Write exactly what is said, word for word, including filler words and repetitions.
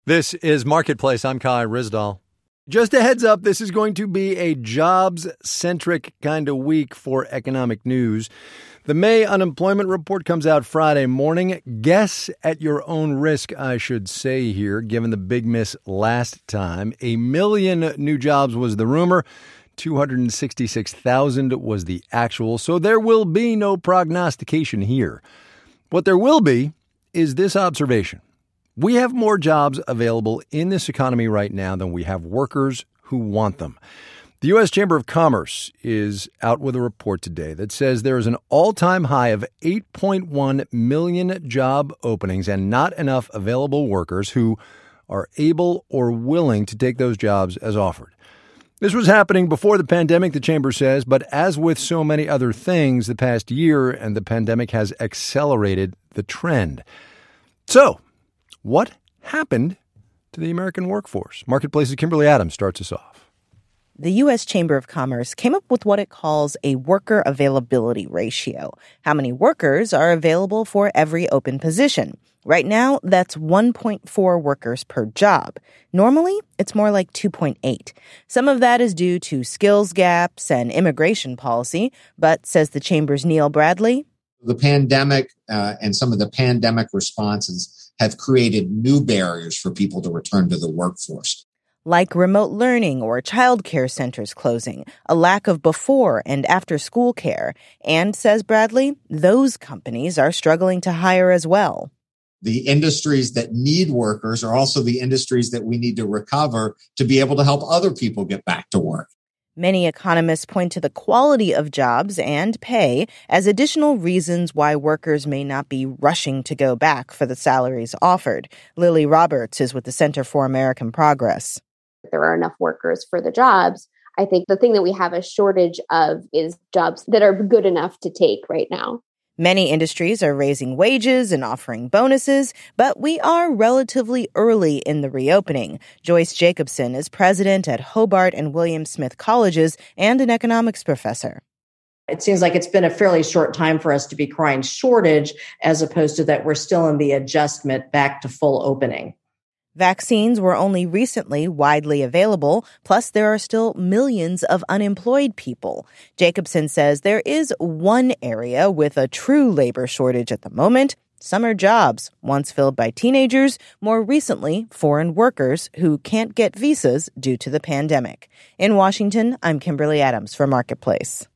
This is Marketplace. I'm Kai Ryssdal. Just a heads up, this is going to be a jobs-centric kind of week for economic news. The May unemployment report comes out Friday morning. Guess at your own risk, I should say here, given the big miss last time. A million new jobs was the rumor. two hundred sixty-six thousand was the actual. So there will be no prognostication here. What there will be is this observation. We have more jobs available in this economy right now than we have workers who want them. The U S Chamber of Commerce is out with a report today that says there is an all-time high of eight point one million job openings and not enough available workers who are able or willing to take those jobs as offered. This was happening before the pandemic, the Chamber says, but as with so many other things, the past year and the pandemic has accelerated the trend. So, what happened to the American workforce? Marketplace's Kimberly Adams starts us off. The U S Chamber of Commerce came up with what it calls a worker availability ratio. How many workers are available for every open position? Right now, that's one point four workers per job. Normally, it's more like two point eight. Some of that is due to skills gaps and immigration policy, but, says the Chamber's Neil Bradley, the pandemic uh, and some of the pandemic responses have created new barriers for people to return to the workforce. Like remote learning or child care centers closing, a lack of before and after school care. And, says Bradley, those companies are struggling to hire as well. The industries that need workers are also the industries that we need to recover to be able to help other people get back to work. Many economists point to the quality of jobs and pay as additional reasons why workers may not be rushing to go back for the salaries offered. Lily Roberts is with the Center for American Progress. There are enough workers for the jobs. I think the thing that we have a shortage of is jobs that are good enough to take right now. Many industries are raising wages and offering bonuses, but we are relatively early in the reopening. Joyce Jacobson is president at Hobart and William Smith Colleges and an economics professor. It seems like it's been a fairly short time for us to be crying shortage, as opposed to that we're still in the adjustment back to full opening. Vaccines were only recently widely available, plus there are still millions of unemployed people. Jacobson says there is one area with a true labor shortage at the moment: summer jobs, once filled by teenagers, more recently foreign workers who can't get visas due to the pandemic. In Washington, I'm Kimberly Adams for Marketplace.